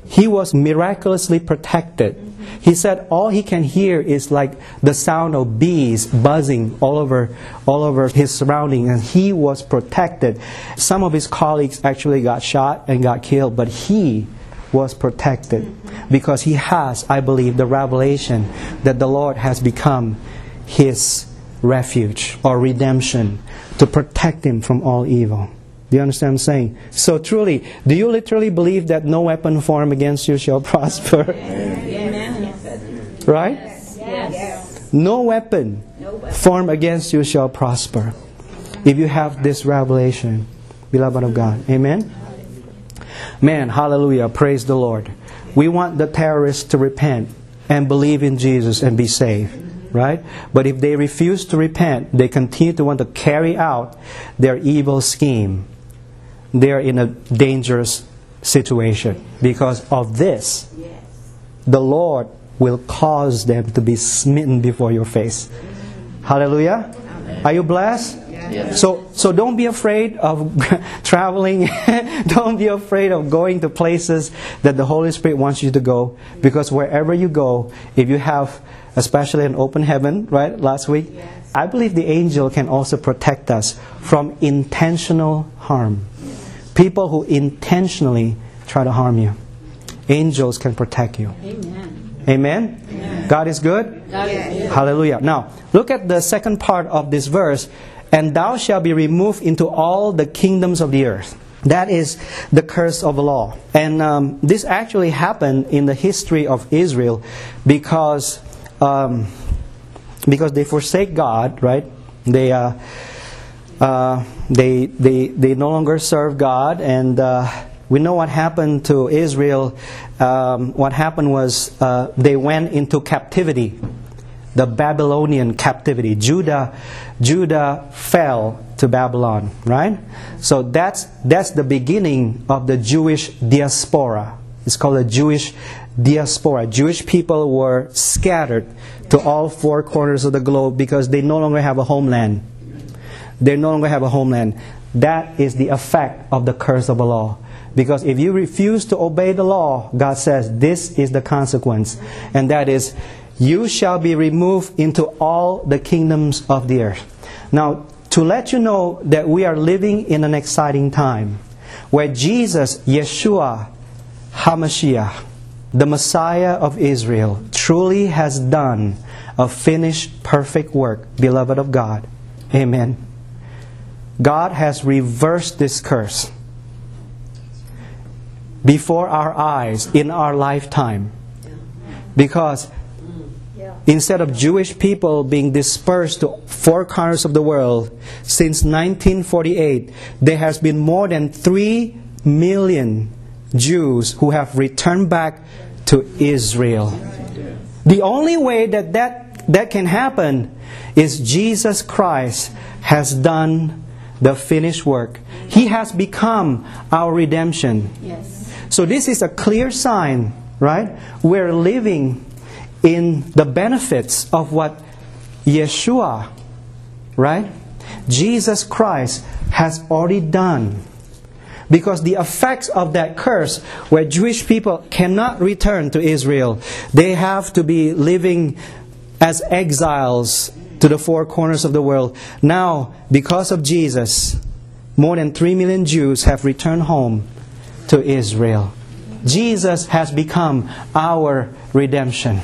he was miraculously protected. He said all he can hear is like the sound of bees buzzing all over all over his surroundings, and he was protected. Some of his colleagues actually got shot and got killed, but he was protected because he has, I believe, the revelation that the Lord has become his refuge or redemption to protect him from all evil. Do you understand what I'm saying? So truly, do you literally believe that no weapon formed against you shall prosper? Amen. Right? Yes. No weapon formed against you shall prosper. If you have this revelation, beloved of God. Amen? Man, hallelujah. Praise the Lord. We want the terrorists to repent and believe in Jesus and be saved. Right? But if they refuse to repent, they continue to want to carry out their evil scheme, they are in a dangerous situation. Because of this, the Lord will cause them to be smitten before your face. Hallelujah. Are you blessed? Yes. So, so don't be afraid of traveling. Don't be afraid of going to places that the Holy Spirit wants you to go. Because wherever you go, if you have, especially an open heaven, right, last week, yes. I believe the angel can also protect us from intentional harm. People who intentionally try to harm you. Angels can protect you. Amen. Amen? Amen. God is good? God is good. Hallelujah. Now, look at the second part of this verse. And thou shalt be removed into all the kingdoms of the earth. That is the curse of the law. And um, this actually happened in the history of Israel because um, because they forsake God, right? They uh, uh, they they they no longer serve God, and uh, we know what happened to Israel. Um, what happened was uh, they went into captivity. The Babylonian captivity. Judah, Judah fell to Babylon, right? So that's that's the beginning of the Jewish diaspora. It's called the Jewish diaspora. Jewish people were scattered to all four corners of the globe because they no longer have a homeland. They no longer have a homeland. That is the effect of the curse of the law. Because if you refuse to obey the law, God says this is the consequence, and that is, you shall be removed into all the kingdoms of the earth. Now, to let you know that we are living in an exciting time where Jesus, Yeshua HaMashiach, the Messiah of Israel, truly has done a finished, perfect work, beloved of God. Amen. God has reversed this curse before our eyes in our lifetime. Because instead of Jewish people being dispersed to four corners of the world, since nineteen forty-eight, there has been more than three million Jews who have returned back to Israel. The only way that that, that can happen is Jesus Christ has done the finished work. He has become our redemption. Yes. So this is a clear sign, right? We're living in the benefits of what Yeshua, right? Jesus Christ has already done. Because the effects of that curse, where Jewish people cannot return to Israel, they have to be living as exiles to the four corners of the world. Now, because of Jesus, more than three million Jews have returned home to Israel. Jesus has become our redemption.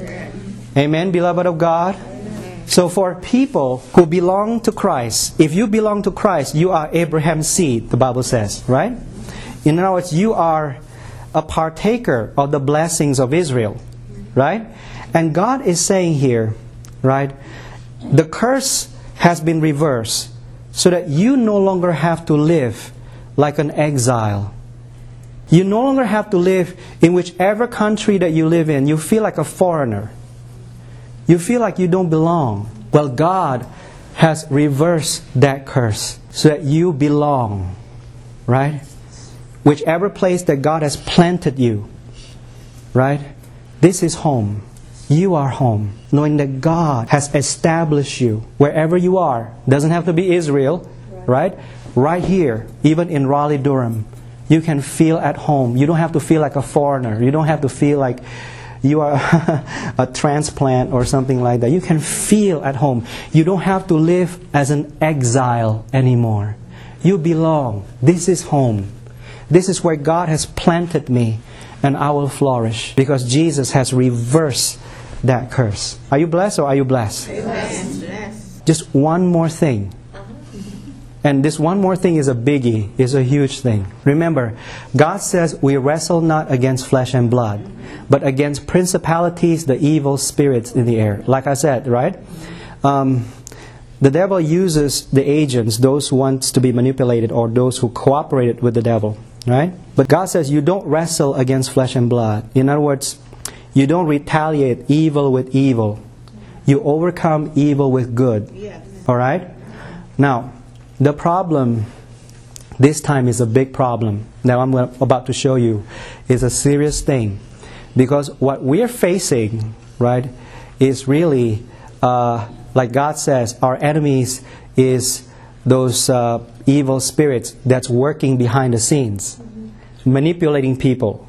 Amen, beloved of God. So for people who belong to Christ, if you belong to Christ, you are Abraham's seed, the Bible says, right? In other words, you are a partaker of the blessings of Israel, right? And God is saying here, right, the curse has been reversed so that you no longer have to live like an exile. You no longer have to live in whichever country that you live in. You feel like a foreigner. You feel like you don't belong. Well, God has reversed that curse so that you belong, right? Whichever place that God has planted you, right? This is home. You are home, knowing that God has established you wherever you are. Doesn't have to be Israel, right? Right here, even in Raleigh, Durham, You can feel at home. You don't have to feel like a foreigner. You don't have to feel like you are a transplant or something like that. You can feel at home. You don't have to live as an exile anymore. You belong. This is home. This is where God has planted me, and I will flourish because Jesus has reversed that curse. Are you blessed or are you blessed? Amen. Just one more thing. And this one more thing is a biggie, is a huge thing. Remember, God says we wrestle not against flesh and blood, but against principalities, the evil spirits in the air. Like I said, right? Um, the devil uses the agents, those who want to be manipulated or those who cooperated with the devil, right? But God says you don't wrestle against flesh and blood. In other words, you don't retaliate evil with evil. You overcome evil with good. All right? Now, the problem this time is a big problem. Now I'm about to show you is a serious thing. Because what we're facing, right, is really, uh, like God says, our enemies is those uh, evil spirits that's working behind the scenes. Manipulating people.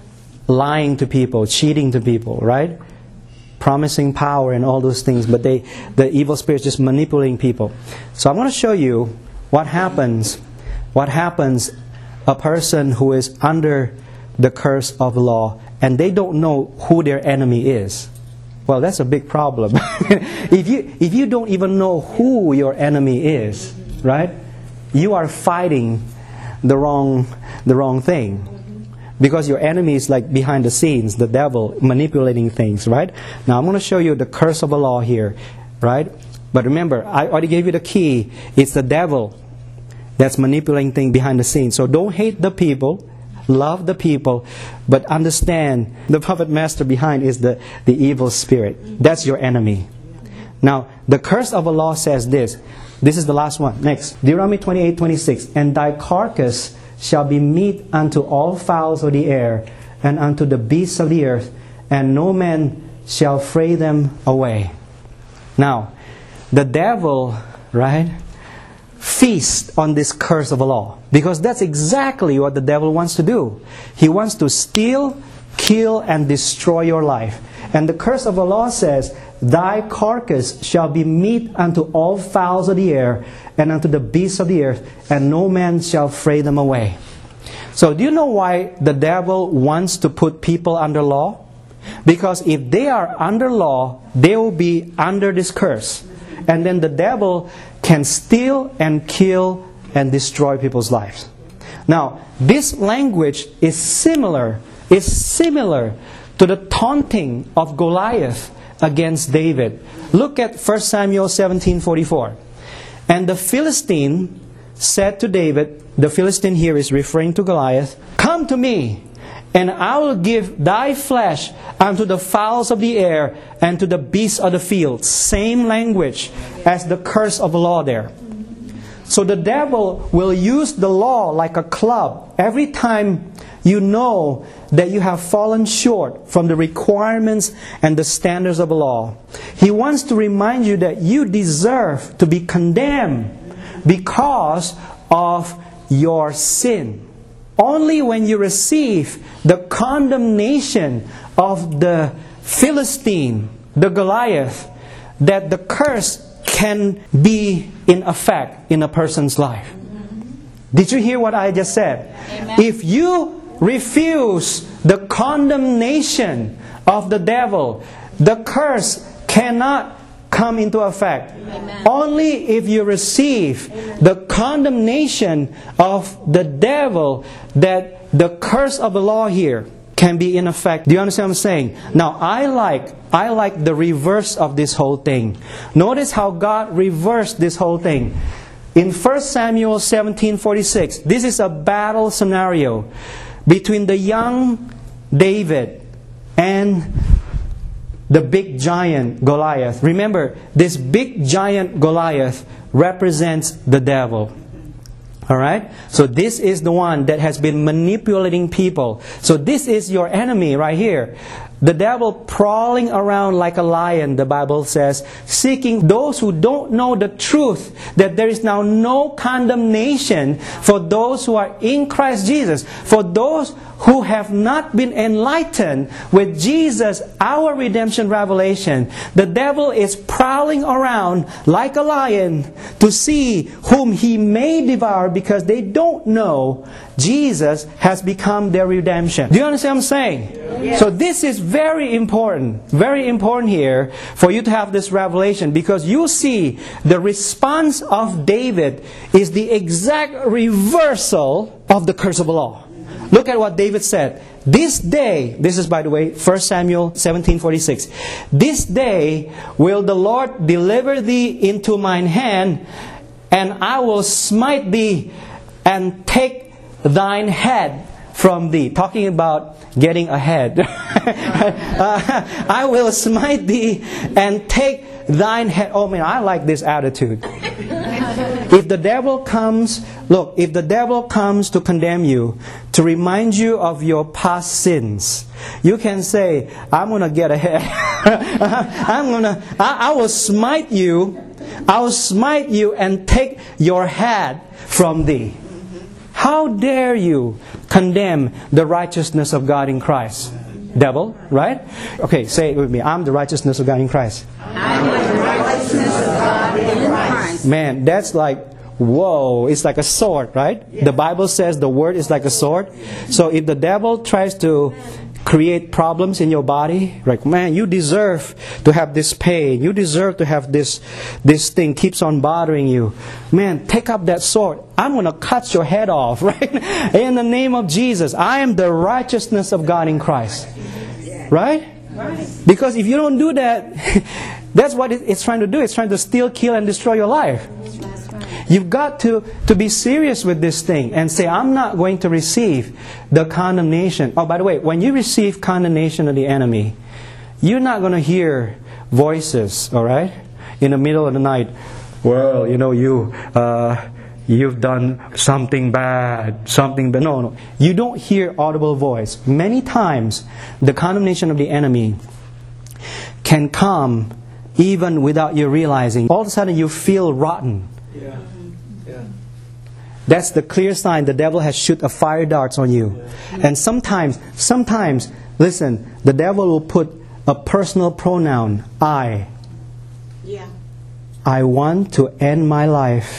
Lying to people. Cheating to people, right? Promising power and all those things, but they, the evil spirits just manipulating people. So I'm going to show you what happens, what happens a person who is under the curse of law and they don't know who their enemy is. Well, that's a big problem. if you if you don't even know who your enemy is, right? You are fighting the wrong the wrong thing. Because your enemy is like behind the scenes, the devil manipulating things, right? Now I'm going to show you the curse of the law here, right? But remember, I already gave you the key. It's the devil that's manipulating things behind the scenes. So don't hate the people, love the people, but understand the puppet master behind is the, the evil spirit. That's your enemy. Now, the curse of the law says this. This is the last one. Next. Deuteronomy twenty-eight twenty-six. And thy carcass shall be meat unto all fowls of the air, and unto the beasts of the earth, and no man shall fray them away. Now, the devil, right, feasts on this curse of the law. Because that's exactly what the devil wants to do. He wants to steal, kill, and destroy your life. And the curse of the law says, thy carcass shall be meat unto all fowls of the air, and unto the beasts of the earth, and no man shall fray them away. So do you know why the devil wants to put people under law? Because if they are under law, they will be under this curse. And then the devil can steal and kill and destroy people's lives. Now, this language is similar, is similar to the taunting of Goliath against David. Look at First Samuel seventeen forty-four. And the Philistine said to David, the Philistine here is referring to Goliath, come to me, and I will give thy flesh unto the fowls of the air and to the beasts of the field. Same language as the curse of the law there. So the devil will use the law like a club. Every time you know that you have fallen short from the requirements and the standards of the law, he wants to remind you that you deserve to be condemned because of your sin. Only when you receive the condemnation of the Philistine, the Goliath, that the curse can be in effect in a person's life. Did you hear what I just said? Amen. If you refuse the condemnation of the devil, the curse cannot come into effect. Amen. Only if you receive the condemnation of the devil, that the curse of the law here can be in effect. Do you understand what I'm saying? Now, I like I like the reverse of this whole thing. Notice how God reversed this whole thing. In First Samuel seventeen forty-six, this is a battle scenario between the young David and the big giant Goliath. Remember, this big giant Goliath represents the devil. Alright? So this is the one that has been manipulating people. So this is your enemy right here. The devil prowling around like a lion, the Bible says, seeking those who don't know the truth, that there is now no condemnation for those who are in Christ Jesus. For those who have not been enlightened with Jesus, our redemption revelation, the devil is prowling around like a lion to see whom he may devour, because they don't know Jesus has become their redemption. Do you understand what I'm saying? Yes. So this is very important, very important here for you to have this revelation, because you see the response of David is the exact reversal of the curse of the law. Look at what David said. This day, this is by the way, First Samuel seventeen forty-six. This day will the Lord deliver thee into mine hand, and I will smite thee and take thine head from thee. Talking about getting ahead. uh, I will smite thee and take thine head. Oh man, I like this attitude. If the devil comes, look, if the devil comes to condemn you, to remind you of your past sins, you can say, I'm going to get ahead. I'm going to, I, I will smite you, I will smite you and take your head from thee. How dare you condemn the righteousness of God in Christ? Devil, right? Okay, say it with me. I'm the righteousness of God in Christ. I'm the righteousness of God in Christ. Man, that's like, whoa, it's like a sword, right? Yeah. The Bible says the word is like a sword. So if the devil tries to create problems in your body, like, man, you deserve to have this pain, you deserve to have this this thing keeps on bothering you, man, take up that sword. I'm going to cut your head off, right? In the name of Jesus. I am the righteousness of God in Christ, right? Because if you don't do that, that's what it's trying to do. It's trying to steal, kill, and destroy your life. You've got to, to be serious with this thing and say, I'm not going to receive the condemnation. Oh, by the way, when you receive condemnation of the enemy, you're not going to hear voices, all right, in the middle of the night. Well, you know, you, uh, you've done something bad, something bad. No, no. You don't hear audible voice. Many times, the condemnation of the enemy can come even without you realizing. All of a sudden, you feel rotten. Yeah. Yeah. That's the clear sign the devil has shoot a fire darts on you. And sometimes, sometimes, listen, the devil will put a personal pronoun, I. Yeah. I want to end my life.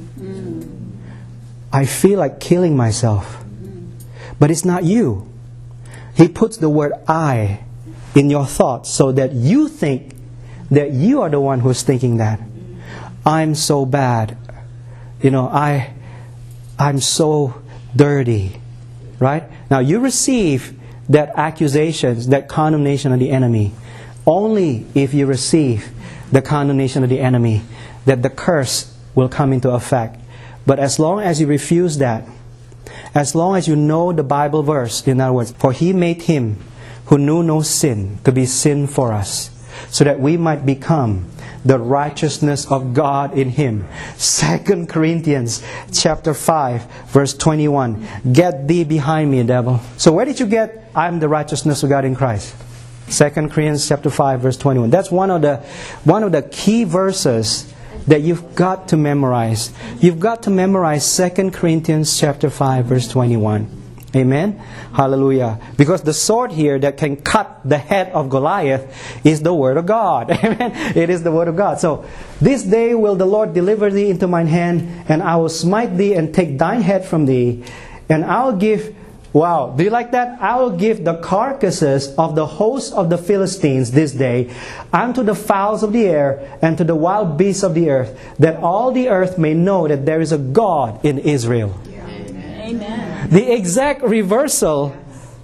Mm. I feel like killing myself. But it's not you. He puts the word I in your thoughts so that you think that you are the one who's thinking that. I'm so bad. You know, I, I'm so dirty. Right? Now you receive that accusations, that condemnation of the enemy, only if you receive the condemnation of the enemy, that the curse will come into effect. But as long as you refuse that, as long as you know the Bible verse, in other words, for He made Him who knew no sin to be sin for us, so that we might become the righteousness of God in Him. Second Corinthians chapter five, verse twenty-one. Get thee behind me, devil. So where did you get, I'm the righteousness of God in Christ? Second Corinthians chapter five, verse twenty-one. That's one of the one of the key verses that you've got to memorize. You've got to memorize Second Corinthians chapter five, verse twenty-one. Amen? Hallelujah. Because the sword here that can cut the head of Goliath is the Word of God. Amen? It is the Word of God. So, this day will the Lord deliver thee into mine hand, and I will smite thee and take thine head from thee, and I will give, wow, do you like that? I will give the carcasses of the host of the Philistines this day unto the fowls of the air and to the wild beasts of the earth, that all the earth may know that there is a God in Israel. Amen. The exact reversal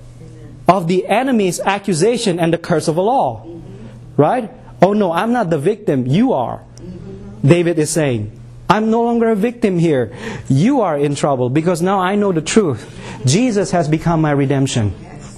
of the enemy's accusation and the curse of the law. Right? Oh no, I'm not the victim. You are. David is saying, I'm no longer a victim here. You are in trouble because now I know the truth. Jesus has become my redemption.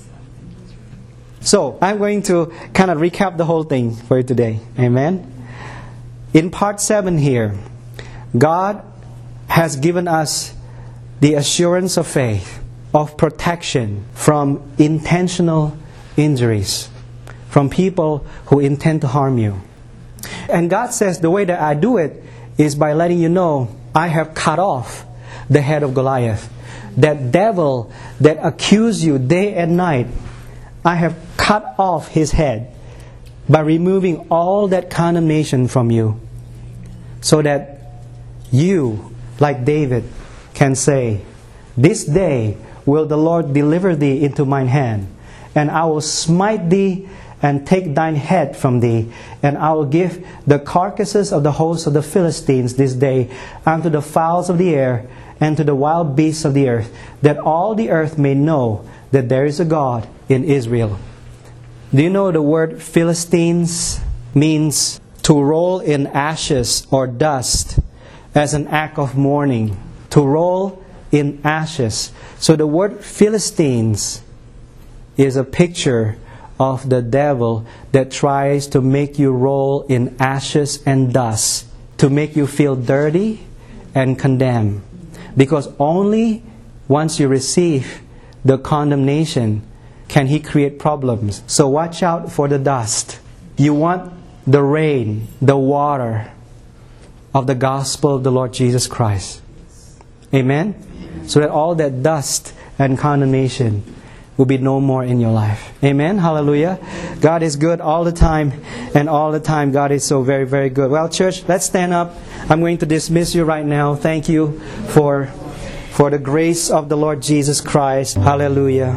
So, I'm going to kind of recap the whole thing for you today. Amen? In part seven here, God has given us the assurance of faith, of protection from intentional injuries. from people who intend to harm you. And God says the way that I do it is by letting you know I have cut off the head of Goliath. That devil that accused you day and night, I have cut off his head by removing all that condemnation from you, so that you, like David, can say, this day will the Lord deliver thee into mine hand, and I will smite thee and take thine head from thee, and I will give the carcasses of the hosts of the Philistines this day unto the fowls of the air and to the wild beasts of the earth, that all the earth may know that there is a God in Israel. Do you know the word Philistines means to roll in ashes or dust as an act of mourning? To roll in ashes. So the word Philistines is a picture of the devil that tries to make you roll in ashes and dust, to make you feel dirty and condemned. Because only once you receive the condemnation can he create problems. So watch out for the dust. You want the rain, the water of the gospel of the Lord Jesus Christ. Amen? So that all that dust and condemnation will be no more in your life. Amen? Hallelujah. God is good all the time, and all the time God is so very, very good. Well, church, let's stand up. I'm going to dismiss you right now. Thank you for, for the grace of the Lord Jesus Christ. Hallelujah.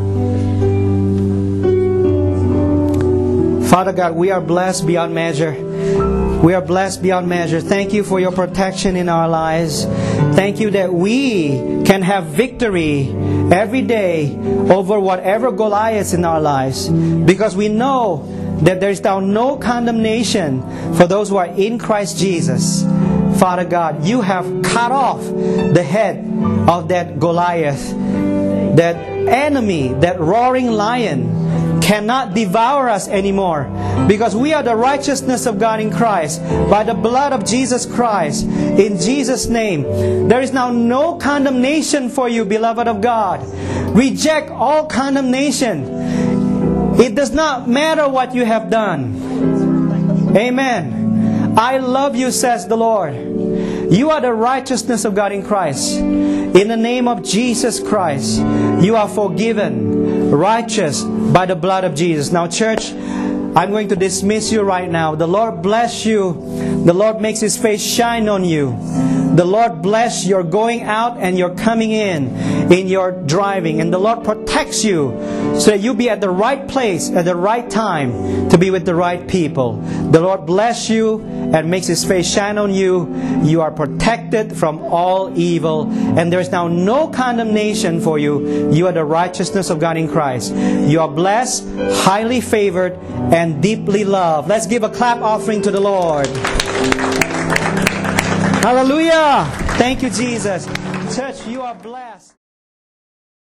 Father God, we are blessed beyond measure. We are blessed beyond measure. Thank you for your protection in our lives. Thank you that we can have victory every day over whatever Goliath is in our lives. Because we know that there is now no condemnation for those who are in Christ Jesus. Father God, you have cut off the head of that Goliath, that enemy, that roaring lion cannot devour us anymore, because we are the righteousness of God in Christ by the blood of Jesus Christ. In Jesus' name, there is now no condemnation for you, beloved of God. Reject all condemnation. It does not matter what you have done. Amen. I love you, says the Lord. You are the righteousness of God in Christ. In the name of Jesus Christ, you are forgiven, righteous by the blood of Jesus. Now, church, I'm going to dismiss you right now. The Lord bless you. The Lord makes His face shine on you. The Lord bless your going out and your coming in, in your driving. And the Lord protects you so that you be at the right place at the right time to be with the right people. The Lord bless you and makes His face shine on you. You are protected from all evil, and there is now no condemnation for you. You are the righteousness of God in Christ. You are blessed, highly favored, and deeply loved. Let's give a clap offering to the Lord. Hallelujah! Thank you, Jesus. Church, you are blessed.